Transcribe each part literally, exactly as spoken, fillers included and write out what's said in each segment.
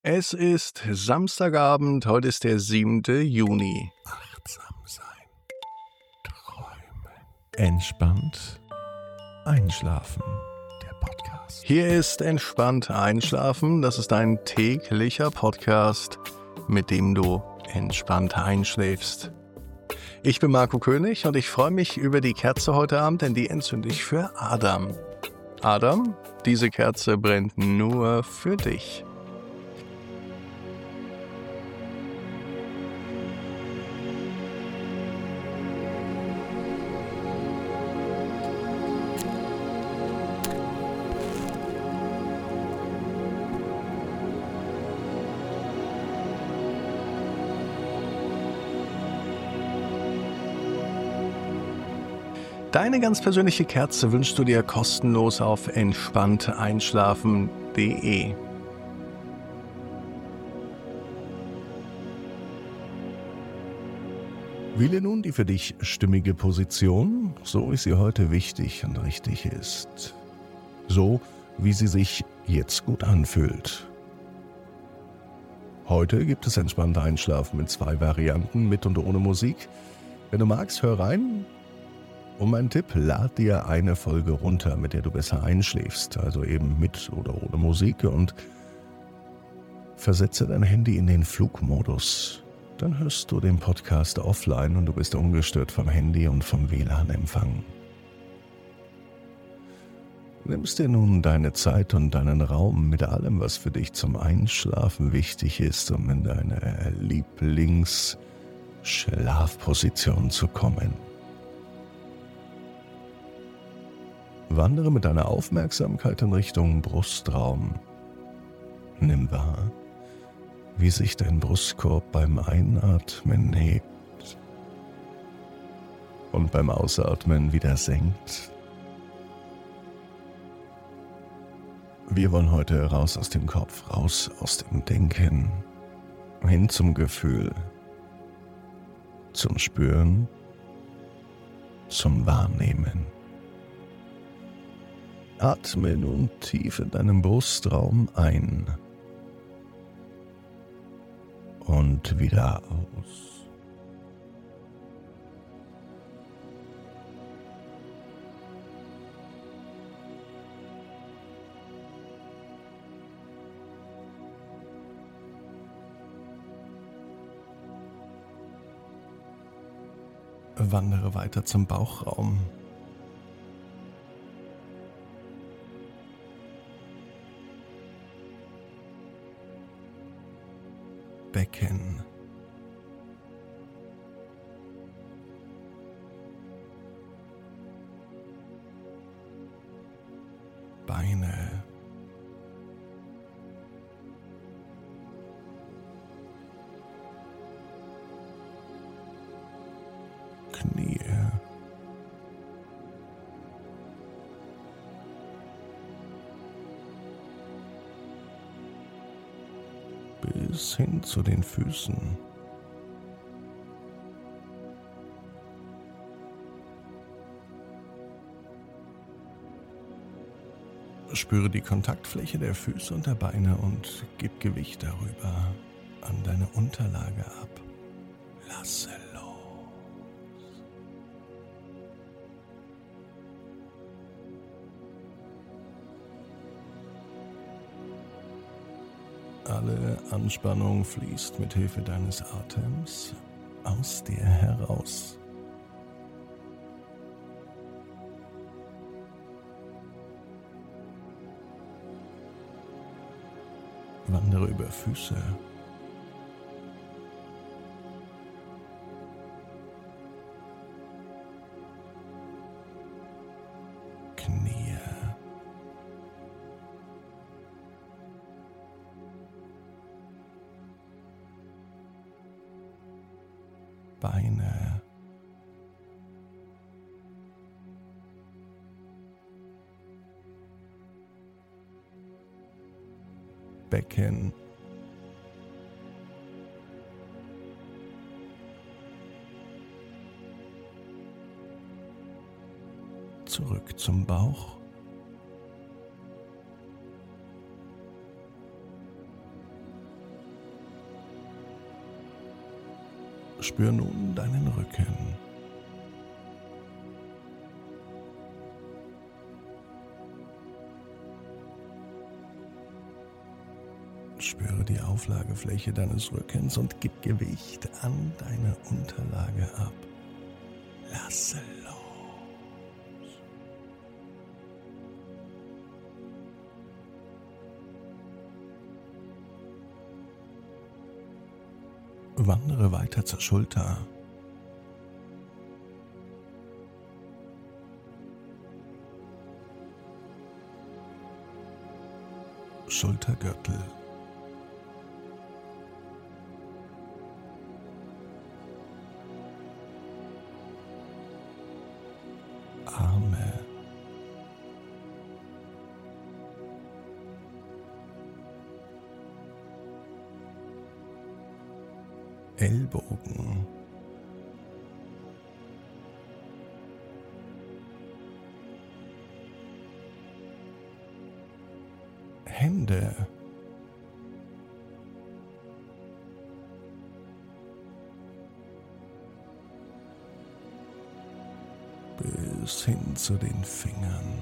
Es ist Samstagabend, heute ist der siebte Juni. Achtsam sein, träumen, entspannt einschlafen. Der Podcast. Hier ist Entspannt Einschlafen. Das ist ein täglicher Podcast, mit dem du entspannt einschläfst. Ich bin Marco König und ich freue mich über die Kerze heute Abend, denn die entzünde ich für Adam. Adam, diese Kerze brennt nur für dich. Deine ganz persönliche Kerze wünschst du dir kostenlos auf entspannt einschlafen punkt de. Wähle nun die für dich stimmige Position, so wie sie heute wichtig und richtig ist. So, wie sie sich jetzt gut anfühlt. Heute gibt es entspannt Einschlafen mit zwei Varianten, mit und ohne Musik. Wenn du magst, hör rein. Und mein Tipp, lad dir eine Folge runter, mit der du besser einschläfst, also eben mit oder ohne Musik, und versetze dein Handy in den Flugmodus. Dann hörst du den Podcast offline und du bist ungestört vom Handy und vom W L A N-Empfang. Nimmst dir nun deine Zeit und deinen Raum mit allem, was für dich zum Einschlafen wichtig ist, um in deine Lieblingsschlafposition zu kommen. Wandere mit deiner Aufmerksamkeit in Richtung Brustraum. Nimm wahr, wie sich dein Brustkorb beim Einatmen hebt und beim Ausatmen wieder senkt. Wir wollen heute raus aus dem Kopf, raus aus dem Denken, hin zum Gefühl, zum Spüren, zum Wahrnehmen. Atme nun tief in deinem Brustraum ein und wieder aus. Wandere weiter zum Bauchraum. Becken. Beine. Knie. Bis hin zu den Füßen. Spüre die Kontaktfläche der Füße und der Beine und gib Gewicht darüber an deine Unterlage ab. Lasse los. Alle Anspannung fließt mit Hilfe deines Atems aus dir heraus. Wandere über Füße. Knie. Beine. Becken. Zurück zum Bauch. Spür nun deinen Rücken. Spüre die Auflagefläche deines Rückens und gib Gewicht an deine Unterlage ab. Lasse los. Wandere weiter zur Schulter. Schultergürtel. Arme. Ellbogen. Hände. Bis hin zu den Fingern.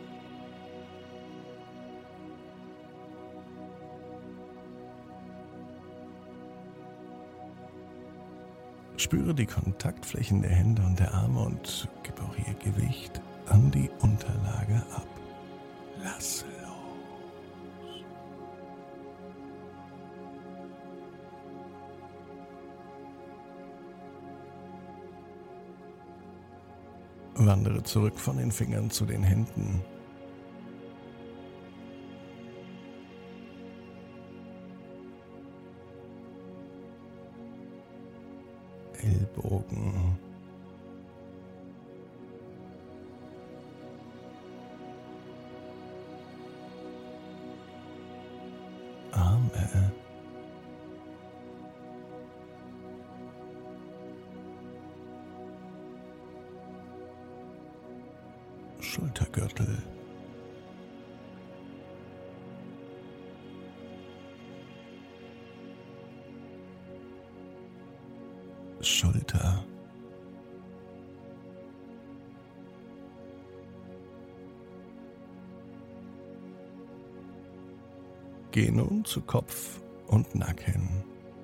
Spüre die Kontaktflächen der Hände und der Arme und gib auch hier Gewicht an die Unterlage ab. Lass los. Wandere zurück von den Fingern zu den Händen. Ellbogen. Arme. Schultergürtel. Schulter. Geh nun zu Kopf und Nacken.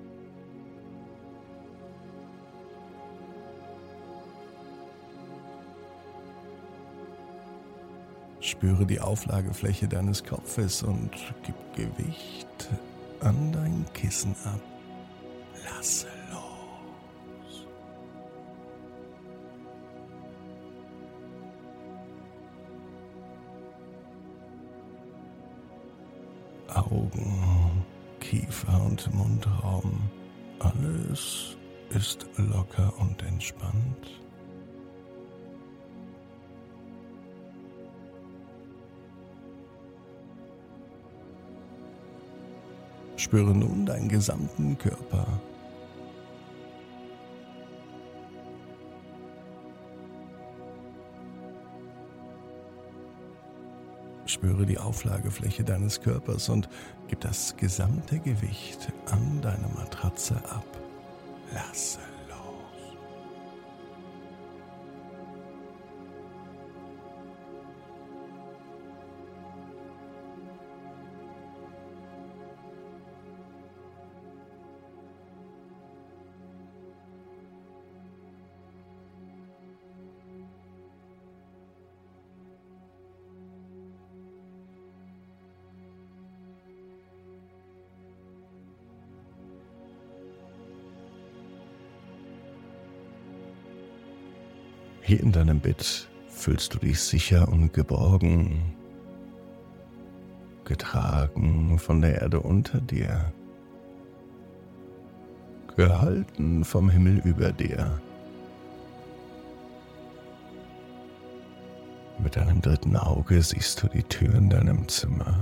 Spüre die Auflagefläche deines Kopfes und gib Gewicht an dein Kissen ab. Lasse los. Augen, Kiefer und Mundraum, alles ist locker und entspannt. Spüre nun deinen gesamten Körper. Spüre die Auflagefläche deines Körpers und gib das gesamte Gewicht an deine Matratze ab. Lasse los. Hier in deinem Bett fühlst du dich sicher und geborgen, getragen von der Erde unter dir, gehalten vom Himmel über dir. Mit deinem dritten Auge siehst du die Tür in deinem Zimmer.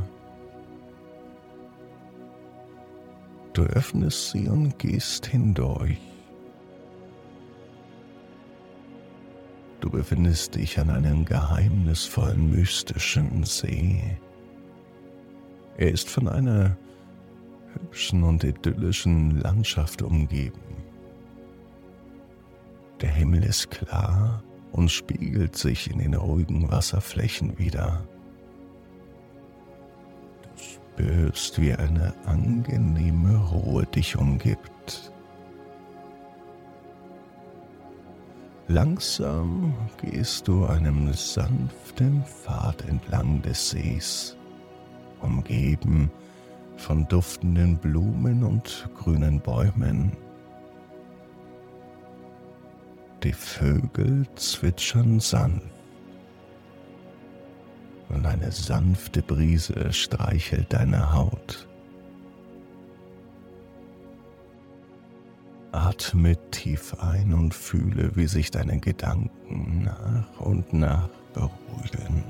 Du öffnest sie und gehst hindurch. Du befindest dich an einem geheimnisvollen, mystischen See. Er ist von einer hübschen und idyllischen Landschaft umgeben. Der Himmel ist klar und spiegelt sich in den ruhigen Wasserflächen wider. Du spürst, wie eine angenehme Ruhe dich umgibt. Langsam gehst du einem sanften Pfad entlang des Sees, umgeben von duftenden Blumen und grünen Bäumen. Die Vögel zwitschern sanft und eine sanfte Brise streichelt deine Haut. Atme tief ein und fühle, wie sich deine Gedanken nach und nach beruhigen.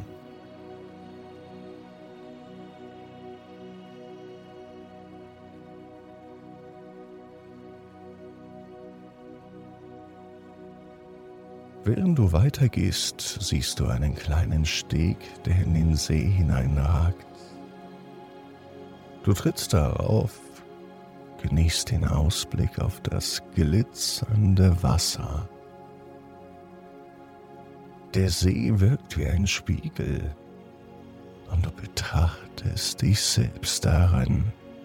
Während du weitergehst, siehst du einen kleinen Steg, der in den See hineinragt. Du trittst darauf, genießt den Ausblick auf das glitzernde Wasser. Der See wirkt wie ein Spiegel und du betrachtest dich selbst darin.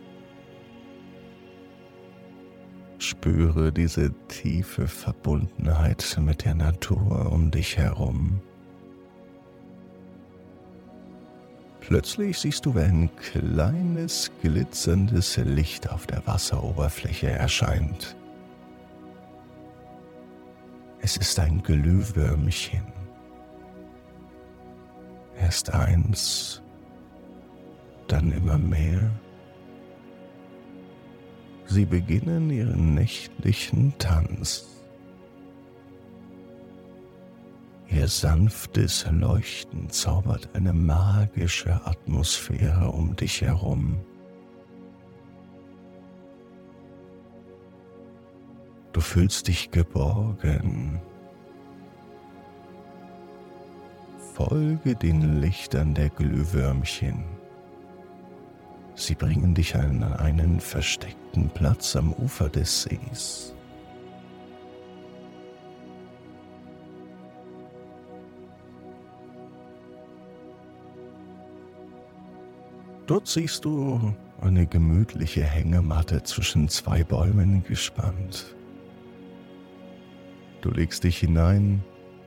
Spüre diese tiefe Verbundenheit mit der Natur um dich herum. Plötzlich siehst du, wie ein kleines, glitzerndes Licht auf der Wasseroberfläche erscheint. Es ist ein Glühwürmchen. Erst eins, dann immer mehr. Sie beginnen ihren nächtlichen Tanz. Ihr sanftes Leuchten zaubert eine magische Atmosphäre um dich herum. Du fühlst dich geborgen. Folge den Lichtern der Glühwürmchen. Sie bringen dich an einen versteckten Platz am Ufer des Sees. Dort siehst du eine gemütliche Hängematte zwischen zwei Bäumen gespannt. Du legst dich hinein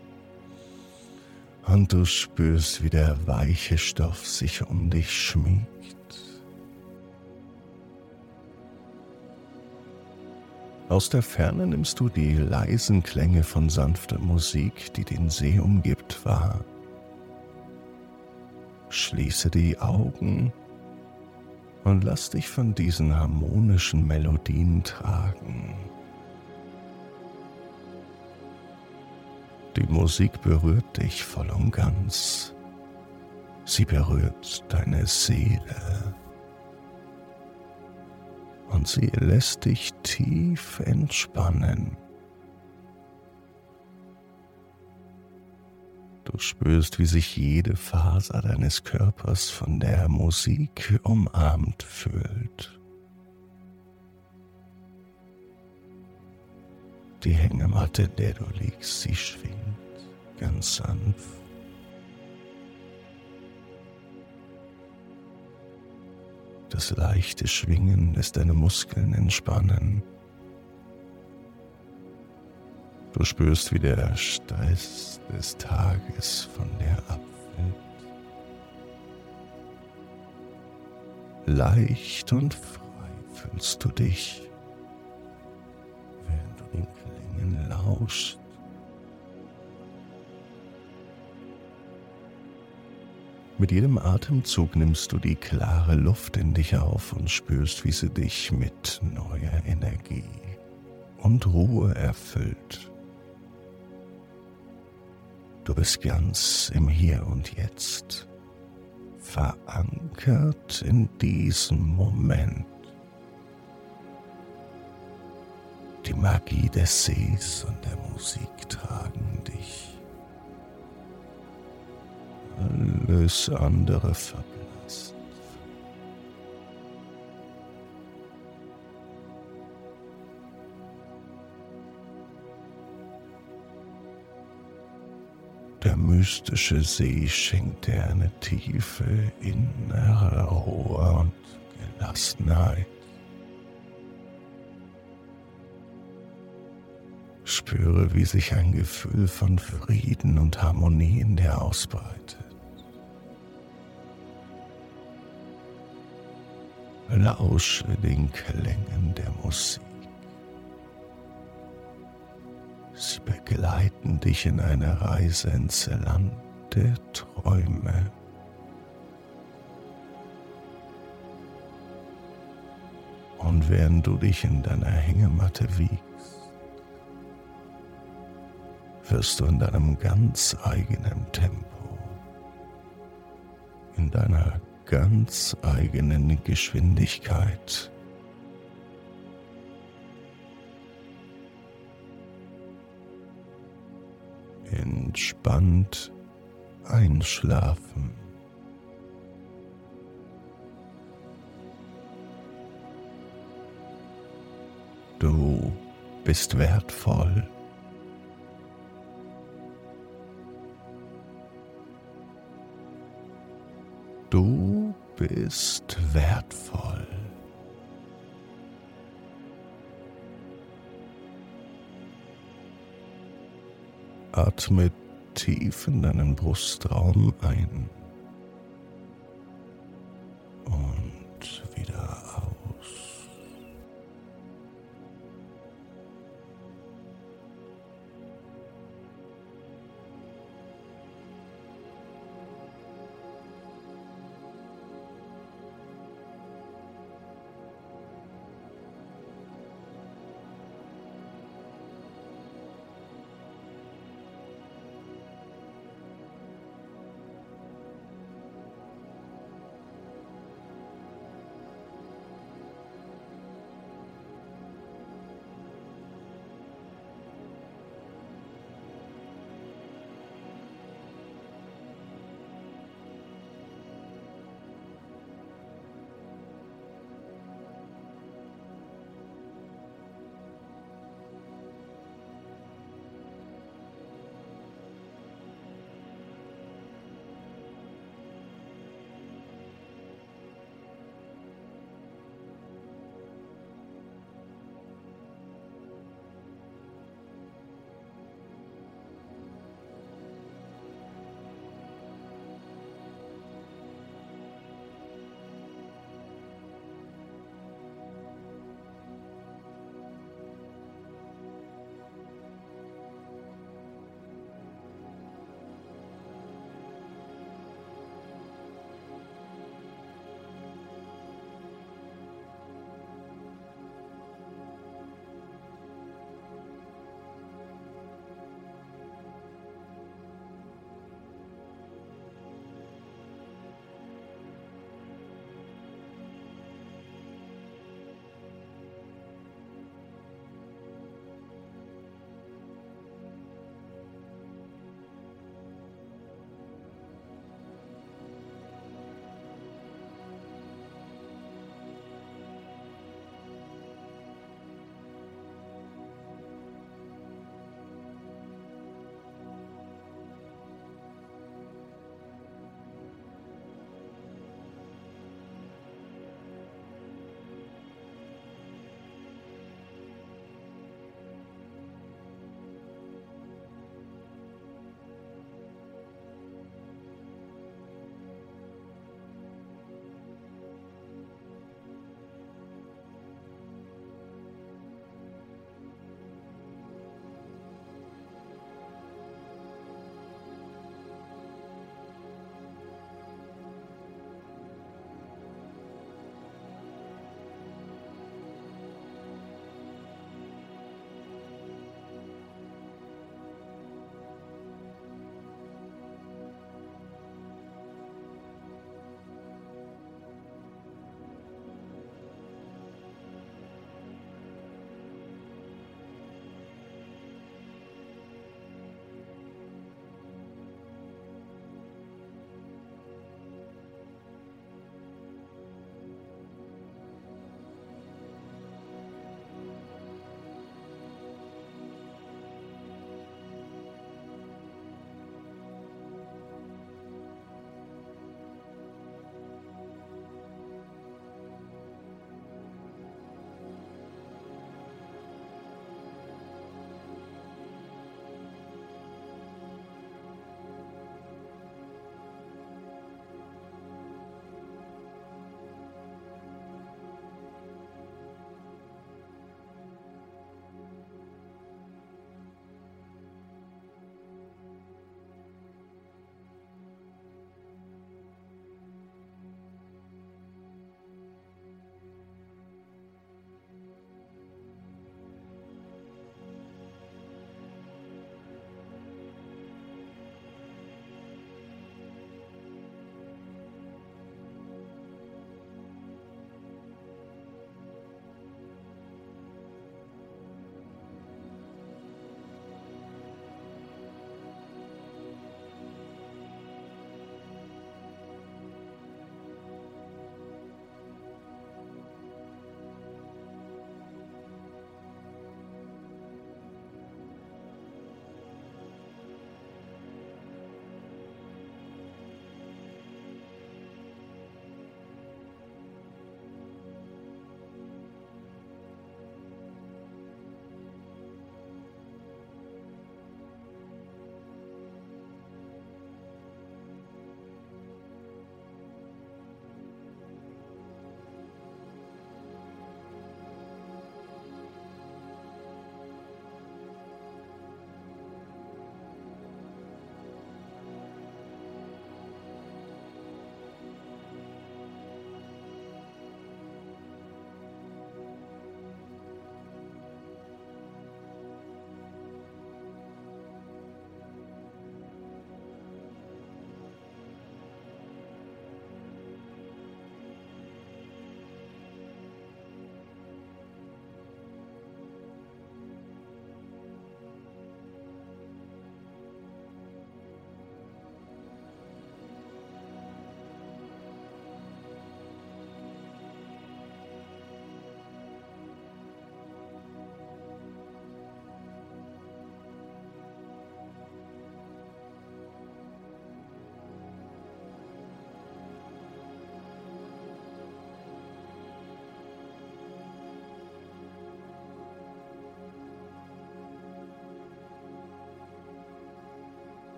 und du spürst, wie der weiche Stoff sich um dich schmiegt. Aus der Ferne nimmst du die leisen Klänge von sanfter Musik, die den See umgibt, wahr. Schließe die Augen und lass dich von diesen harmonischen Melodien tragen. Die Musik berührt dich voll und ganz. Sie berührt deine Seele. Und sie lässt dich tief entspannen. Du spürst, wie sich jede Faser deines Körpers von der Musik umarmt fühlt. Die Hängematte, in der du liegst, sie schwingt ganz sanft. Das leichte Schwingen lässt deine Muskeln entspannen. Du spürst, wie der Stress des Tages von dir abfällt. Leicht und frei fühlst du dich, während du den Klängen lauschst. Mit jedem Atemzug nimmst du die klare Luft in dich auf und spürst, wie sie dich mit neuer Energie und Ruhe erfüllt. Du bist ganz im Hier und Jetzt, verankert in diesem Moment. Die Magie des Sees und der Musik tragen dich. Alles andere verblasst. Der mystische See schenkt dir eine tiefe innere Ruhe und Gelassenheit. Spüre, wie sich ein Gefühl von Frieden und Harmonie in dir ausbreitet. Lausche den Klängen der Musik. Sie begleiten dich in eine Reise ins Land der Träume. Und während du dich in deiner Hängematte wiegst, wirst du in deinem ganz eigenen Tempo, in deiner ganz eigenen Geschwindigkeit entspannt einschlafen. Du bist wertvoll. Du bist wertvoll. Atme tief in deinen Brustraum ein